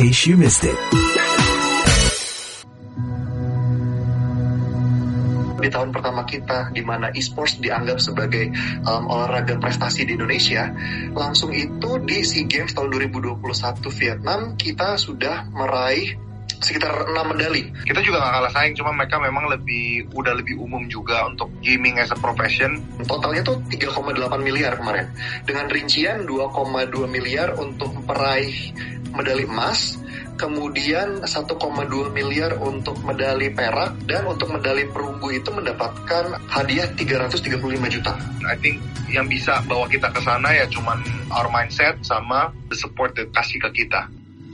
case you missed it. Di tahun pertama kita, di mana e-sports dianggap sebagai olahraga prestasi di Indonesia, langsung itu di SEA Games tahun 2021 Vietnam, kita sudah meraih sekitar 6 medali. Kita juga gak kalah saing, cuma mereka memang udah lebih umum juga untuk gaming as a profession. Totalnya tuh 3,8 miliar kemarin. Dengan rincian 2,2 miliar untuk meraih medali emas, kemudian 1,2 miliar untuk medali perak, dan untuk medali perunggu itu mendapatkan hadiah 335 juta. I think yang bisa bawa kita ke sana ya cuman our mindset sama the support that kasih ke kita.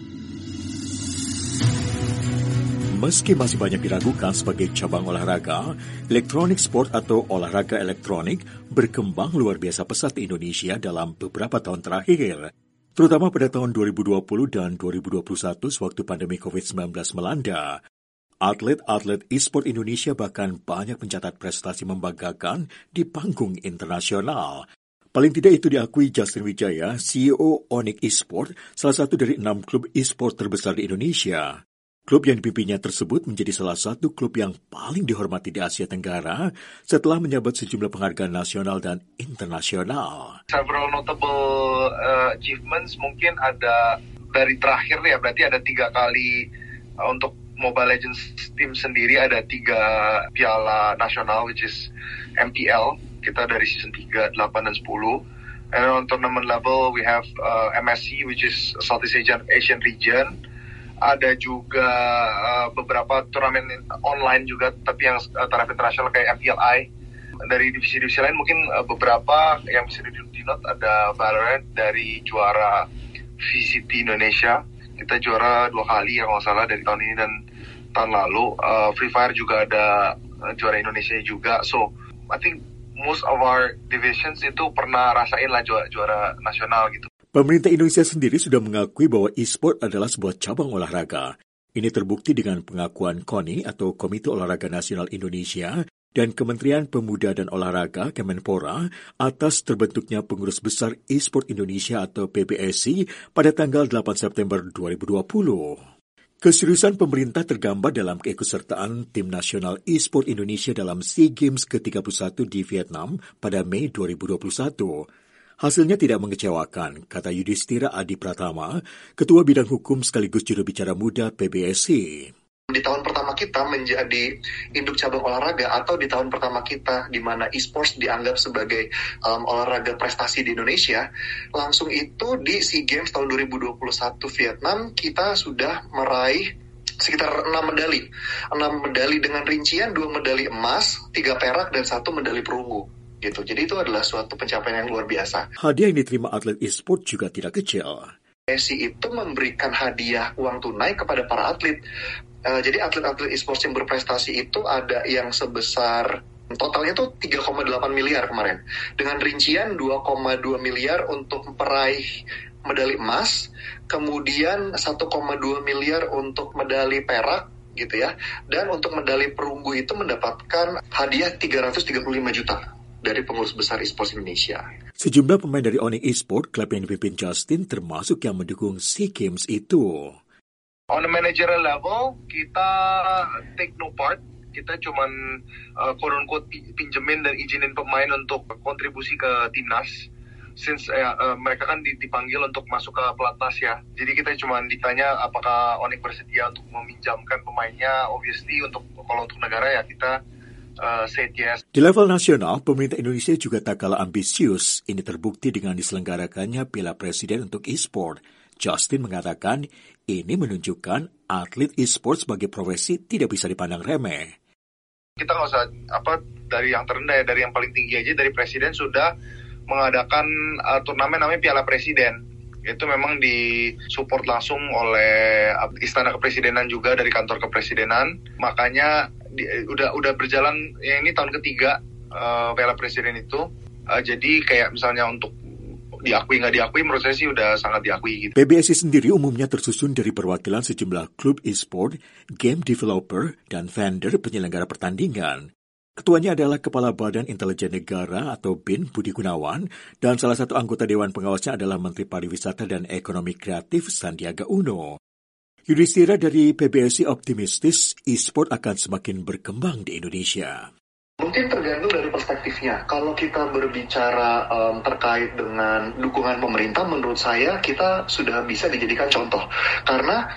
Meski masih banyak diragukan sebagai cabang olahraga, electronic sport atau olahraga elektronik berkembang luar biasa pesat di Indonesia dalam beberapa tahun terakhir. Terutama pada tahun 2020 dan 2021 sewaktu pandemi COVID-19 melanda. Atlet-atlet e-sport Indonesia bahkan banyak mencatat prestasi membanggakan di panggung internasional. Paling tidak itu diakui Justin Wijaya, CEO Onyx Esports, salah satu dari 6 klub e-sport terbesar di Indonesia. Klub yang dipimpinnya tersebut menjadi salah satu klub yang paling dihormati di Asia Tenggara setelah menyabet sejumlah penghargaan nasional dan internasional. Several notable achievements mungkin ada dari terakhir ya, berarti ada 3 kali untuk Mobile Legends team sendiri ada 3 piala nasional which is MPL. Kita dari season 3, 8, dan 10. And on tournament level we have MSC which is Southeast Asian region. Ada juga beberapa turnamen online juga, tapi yang taraf internasional kayak MPLI. Dari divisi-divisi lain mungkin beberapa yang bisa di-note ada Valorant dari juara VCT Indonesia. Kita juara 2 kali yang nggak salah dari tahun ini dan tahun lalu. Free Fire juga ada juara Indonesia juga. So, I think most of our divisions itu pernah rasain lah juara nasional gitu. Pemerintah Indonesia sendiri sudah mengakui bahwa e-sport adalah sebuah cabang olahraga. Ini terbukti dengan pengakuan KONI atau Komite Olahraga Nasional Indonesia dan Kementerian Pemuda dan Olahraga Kemenpora atas terbentuknya Pengurus Besar e-sport Indonesia atau PBSI pada tanggal 8 September 2020. Keseriusan pemerintah tergambar dalam keikutsertaan Tim Nasional e-sport Indonesia dalam SEA Games ke-31 di Vietnam pada Mei 2021. Hasilnya tidak mengecewakan, kata Yudhistira Adi Pratama, Ketua Bidang Hukum sekaligus juru bicara muda PBSI. Di tahun pertama kita menjadi induk cabang olahraga, atau di tahun pertama kita di mana e-sports dianggap sebagai olahraga prestasi di Indonesia, langsung itu di SEA Games tahun 2021 Vietnam kita sudah meraih sekitar 6 medali. 6 medali dengan rincian 2 medali emas, 3 perak, dan 1 medali perunggu. Gitu. Jadi itu adalah suatu pencapaian yang luar biasa. Hadiah yang diterima atlet e-sport juga tidak kecil. PSI itu memberikan hadiah uang tunai kepada para atlet. Jadi atlet-atlet e-sports yang berprestasi itu ada yang sebesar, totalnya tuh 3,8 miliar kemarin. Dengan rincian 2,2 miliar untuk meraih medali emas, kemudian 1,2 miliar untuk medali perak, gitu ya. Dan untuk medali perunggu itu mendapatkan hadiah 335 juta. Dari Pengurus Besar e-sports Indonesia. Sejumlah pemain dari Onyx Esports, klub yang dipimpin Justin, termasuk yang mendukung SEA Games itu. On a managerial level, kita take no part. Kita cuman quote-unquote pinjemin dan izinin pemain untuk kontribusi ke timnas. Since mereka kan dipanggil untuk masuk ke pelatnas ya. Jadi kita cuma ditanya apakah Onyx bersedia untuk meminjamkan pemainnya. Obviously kalau untuk negara ya kita said yes. Di level nasional, pemerintah Indonesia juga tak kalah ambisius. Ini terbukti dengan diselenggarakannya Piala Presiden untuk e-sport. Justin mengatakan ini menunjukkan atlet e-sport sebagai profesi tidak bisa dipandang remeh. Kita nggak usah dari yang terendah ya, dari yang paling tinggi aja, dari Presiden sudah mengadakan turnamen namanya Piala Presiden. Itu memang disupport langsung oleh Istana Kepresidenan juga, dari kantor kepresidenan. Makanya udah berjalan ya, ini tahun ketiga Piala Presiden itu. Jadi kayak misalnya untuk diakui nggak diakui, menurut saya sih udah sangat diakui gitu. PBSI sendiri umumnya tersusun dari perwakilan sejumlah klub e-sport, game developer, dan vendor penyelenggara pertandingan. Ketuanya adalah Kepala Badan Intelijen Negara atau BIN Budi Gunawan, dan salah satu anggota Dewan Pengawasnya adalah Menteri Pariwisata dan Ekonomi Kreatif Sandiaga Uno. Yudhistira dari PBSI optimistis e-sport akan semakin berkembang di Indonesia. Mungkin tergantung dari perspektifnya. Kalau kita berbicara terkait dengan dukungan pemerintah, menurut saya kita sudah bisa dijadikan contoh. Karena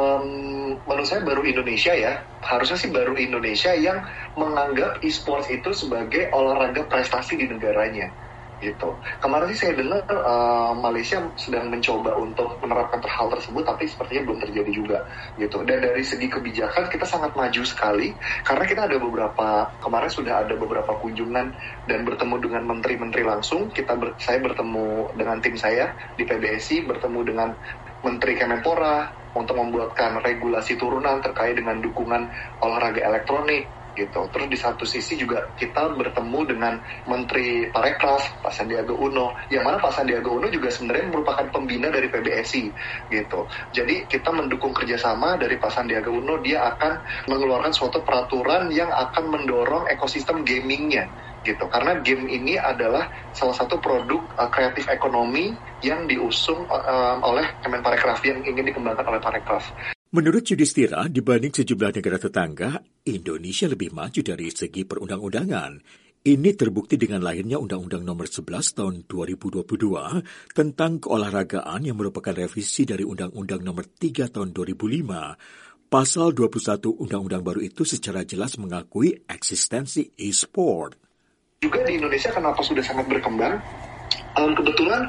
menurut saya baru Indonesia ya, harusnya sih baru Indonesia yang menganggap e-sports itu sebagai olahraga prestasi di negaranya. Gitu. Kemarin sih saya dengar Malaysia sedang mencoba untuk menerapkan hal tersebut, tapi sepertinya belum terjadi juga gitu. Dan dari segi kebijakan kita sangat maju sekali karena kita ada kemarin sudah ada beberapa kunjungan dan bertemu dengan menteri-menteri langsung. Saya bertemu dengan tim saya di PBSI, bertemu dengan Menteri Kemenpora untuk membuatkan regulasi turunan terkait dengan dukungan olahraga elektronik. Gitu. Terus di satu sisi juga kita bertemu dengan Menteri Parekraf, Pak Sandiaga Uno, yang mana Pak Sandiaga Uno juga sebenarnya merupakan pembina dari PBSI, gitu. Jadi kita mendukung kerjasama dari Pak Sandiaga Uno, dia akan mengeluarkan suatu peraturan yang akan mendorong ekosistem gamingnya, gitu. Karena game ini adalah salah satu produk kreatif ekonomi yang diusung oleh Kemenparekraf, yang ingin dikembangkan oleh Parekraf. Menurut Yudhistira, dibanding sejumlah negara tetangga, Indonesia lebih maju dari segi perundang-undangan. Ini terbukti dengan lahirnya Undang-Undang Nomor 11 Tahun 2022 tentang keolahragaan yang merupakan revisi dari Undang-Undang Nomor 3 Tahun 2005. Pasal 21 Undang-Undang baru itu secara jelas mengakui eksistensi e-sport. Juga di Indonesia kenapa sudah sangat berkembang? Kebetulan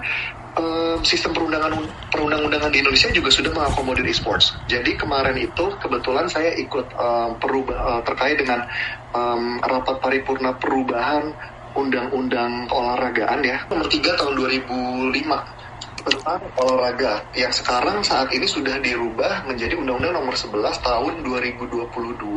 sistem perundang-undangan di Indonesia juga sudah mengakomodir e-sports. Jadi kemarin itu kebetulan saya ikut terkait dengan rapat paripurna perubahan Undang-Undang Keolahragaan ya, Nomor 3 Tahun 2005 tentang olahraga yang sekarang saat ini sudah dirubah menjadi Undang-Undang Nomor 11 Tahun 2022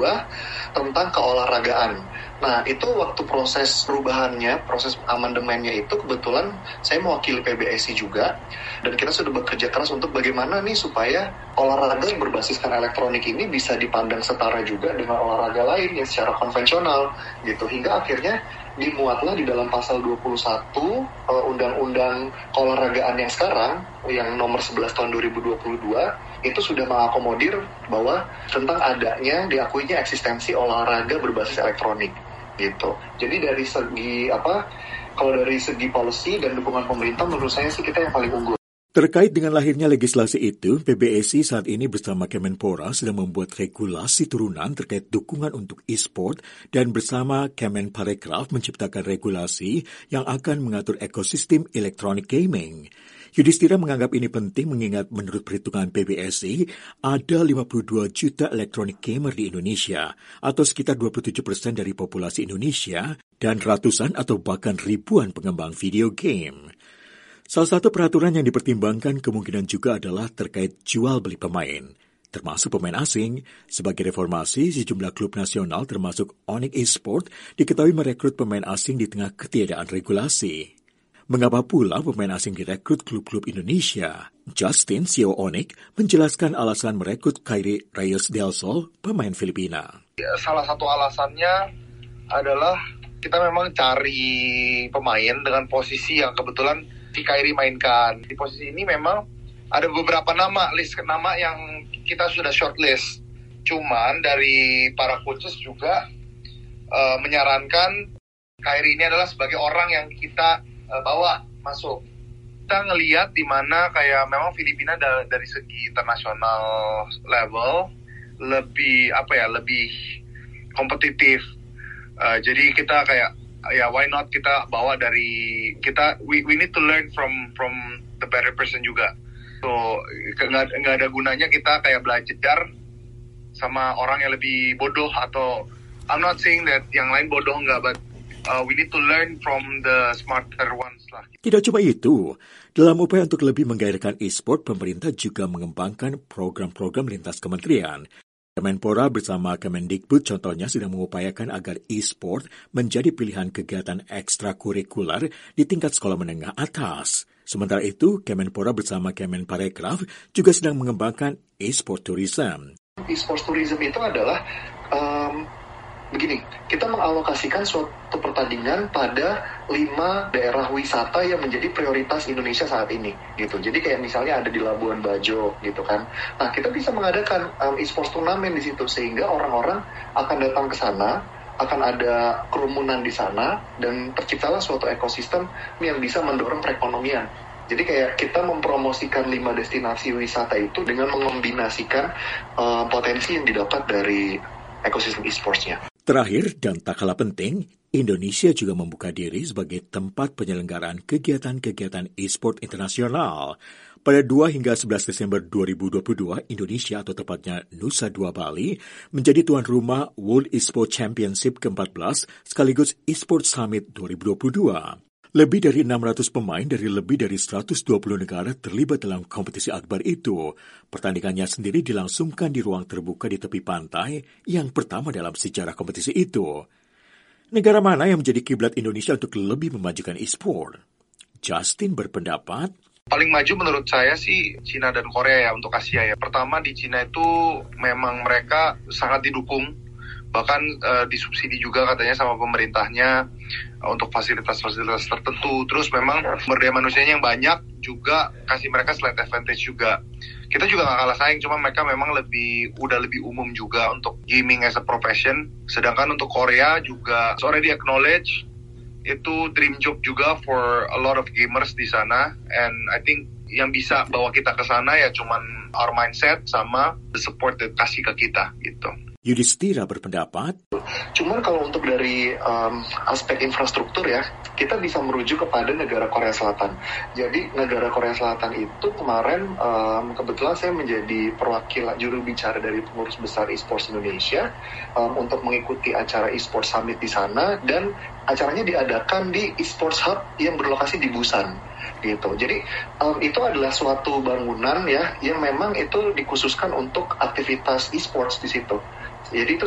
tentang keolahragaan. Nah, itu waktu proses perubahannya, proses amandemennya itu kebetulan saya mewakili PBSI juga, dan kita sudah bekerja keras untuk bagaimana nih supaya olahraga yang berbasiskan elektronik ini bisa dipandang setara juga dengan olahraga lain yang secara konvensional gitu, hingga akhirnya dimuatlah di dalam pasal 21 Undang-Undang Keolahragaan yang sekarang, yang nomor 11 tahun 2022, itu sudah mengakomodir bahwa tentang adanya, diakuinya eksistensi olahraga berbasis elektronik gitu. Jadi dari segi kalau dari segi policy dan dukungan pemerintah, menurut saya sih kita yang paling unggul. Terkait dengan lahirnya legislasi itu, PBSI saat ini bersama Kemenpora sedang membuat regulasi turunan terkait dukungan untuk e-sport dan bersama Kemenparekraf menciptakan regulasi yang akan mengatur ekosistem elektronik gaming. Yudhistira menganggap ini penting mengingat menurut perhitungan PBSI ada 52 juta elektronik gamer di Indonesia atau sekitar 27% dari populasi Indonesia dan ratusan atau bahkan ribuan pengembang video game. Salah satu peraturan yang dipertimbangkan kemungkinan juga adalah terkait jual beli pemain, termasuk pemain asing. Sebagai reformasi, sejumlah klub nasional termasuk Onyx Esports diketahui merekrut pemain asing di tengah ketiadaan regulasi. Mengapa pula pemain asing direkrut klub-klub Indonesia? Justin, CEO Onyx, menjelaskan alasan merekrut Kyrie Reyes Del Sol, pemain Filipina. Salah satu alasannya adalah kita memang cari pemain dengan posisi yang kebetulan si Kyrie mainkan. Di posisi ini memang ada beberapa list nama yang kita sudah shortlist. Cuman dari para coaches juga menyarankan Kyrie ini adalah sebagai orang yang kita bawa masuk. Kita ngelihat di mana kayak memang Filipina dari segi internasional level lebih kompetitif. Jadi kita kayak why not kita bawa dari kita, we need to learn from the better person juga. So nggak ada gunanya kita kayak belajar sama orang yang lebih bodoh, atau I'm not saying that yang lain bodoh nggak, but we need to learn from the smarter ones lah. Tidak cuma itu, dalam upaya untuk lebih menggairahkan e-sport, pemerintah juga mengembangkan program-program lintas kementerian. Kemenpora bersama Kemendikbud contohnya sedang mengupayakan agar e-sport menjadi pilihan kegiatan ekstrakurikuler di tingkat sekolah menengah atas. Sementara itu, Kemenpora bersama Kemenparekraf juga sedang mengembangkan e-sport tourism. E-sport tourism itu adalah begini, kita mengalokasikan suatu pertandingan pada 5 daerah wisata yang menjadi prioritas Indonesia saat ini, gitu. Jadi kayak misalnya ada di Labuan Bajo, gitu kan. Nah, kita bisa mengadakan e-sports turnamen di situ, sehingga orang-orang akan datang ke sana, akan ada kerumunan di sana, dan terciptalah suatu ekosistem yang bisa mendorong perekonomian. Jadi kayak kita mempromosikan 5 destinasi wisata itu dengan mengombinasikan potensi yang didapat dari ekosistem e-sports-nya. Terakhir dan tak kalah penting, Indonesia juga membuka diri sebagai tempat penyelenggaraan kegiatan-kegiatan e-sport internasional. Pada 2 hingga 11 Desember 2022, Indonesia atau tepatnya Nusa Dua Bali menjadi tuan rumah World E-Sport Championship ke-14 sekaligus E-Sport Summit 2022. Lebih dari 600 pemain dari lebih dari 120 negara terlibat dalam kompetisi akbar itu. Pertandingannya sendiri dilangsungkan di ruang terbuka di tepi pantai yang pertama dalam sejarah kompetisi itu. Negara mana yang menjadi kiblat Indonesia untuk lebih memajukan e-sport? Justin berpendapat, paling maju menurut saya sih Cina dan Korea ya untuk Asia ya. Pertama di Cina itu memang mereka sangat didukung, bahkan disubsidi juga katanya sama pemerintahnya untuk fasilitas-fasilitas tertentu. Terus memang sumber daya manusianya yang banyak juga kasih mereka slight advantage juga. Kita juga gak kalah saing, cuma mereka memang udah lebih umum juga untuk gaming as a profession. Sedangkan untuk Korea juga already acknowledge itu dream job juga for a lot of gamers di sana. And I think yang bisa bawa kita ke sana ya cuman our mindset sama the support that kasih ke kita gitu. Yudhistira berpendapat, cuman kalau untuk dari aspek infrastruktur ya, kita bisa merujuk kepada negara Korea Selatan. Jadi negara Korea Selatan itu kemarin kebetulan saya menjadi perwakilan juru bicara dari pengurus besar eSports Indonesia untuk mengikuti acara eSports Summit di sana, dan acaranya diadakan di eSports Hub yang berlokasi di Busan. Gitu. Jadi itu adalah suatu bangunan ya yang memang itu dikhususkan untuk aktivitas eSports di situ. Jadi itu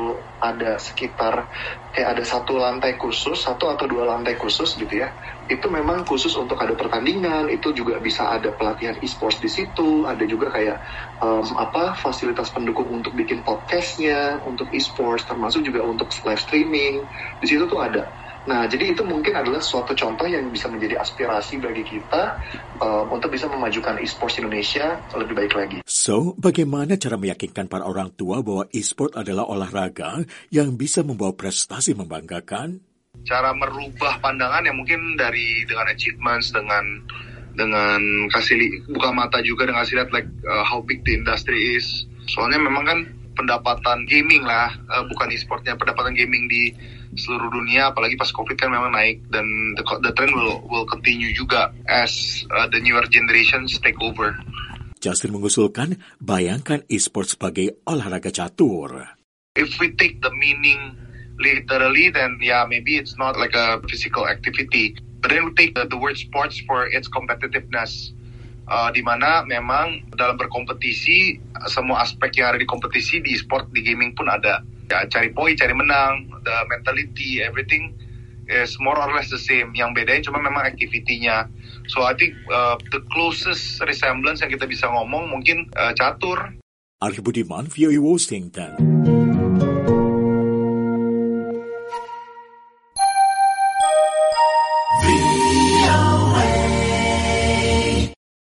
ada sekitar kayak ada 1 lantai khusus, 1 atau 2 lantai khusus gitu ya. Itu memang khusus untuk ada pertandingan, itu juga bisa ada pelatihan e-sports di situ, ada juga kayak fasilitas pendukung untuk bikin podcastnya, untuk e-sports, termasuk juga untuk live streaming. Di situ tuh ada. Nah, jadi itu mungkin adalah suatu contoh yang bisa menjadi aspirasi bagi kita untuk bisa memajukan e-sports Indonesia lebih baik lagi. So, bagaimana cara meyakinkan para orang tua bahwa e-sport adalah olahraga yang bisa membawa prestasi membanggakan? Cara merubah pandangan yang mungkin dengan achievements, dengan kasih buka mata juga, dengan kasih lihat how big the industry is. Soalnya memang kan pendapatan gaming lah, bukan e-sportnya, pendapatan gaming di seluruh dunia, apalagi pas COVID kan memang naik, dan the trend will continue juga as the newer generations take over. Justin mengusulkan, bayangkan e-sport sebagai olahraga catur. If we take the meaning literally, then yeah, maybe it's not like a physical activity. But then we take the word sports for its competitiveness. Di mana memang dalam berkompetisi, semua aspek yang ada di kompetisi di sport, di gaming pun ada. Ya, cari poin, cari menang, the mentality, everything is more or less the same. Yang bedain cuma memang activity-nya. So I think the closest resemblance yang kita bisa ngomong mungkin catur. Arif Budiman, VOA Washington.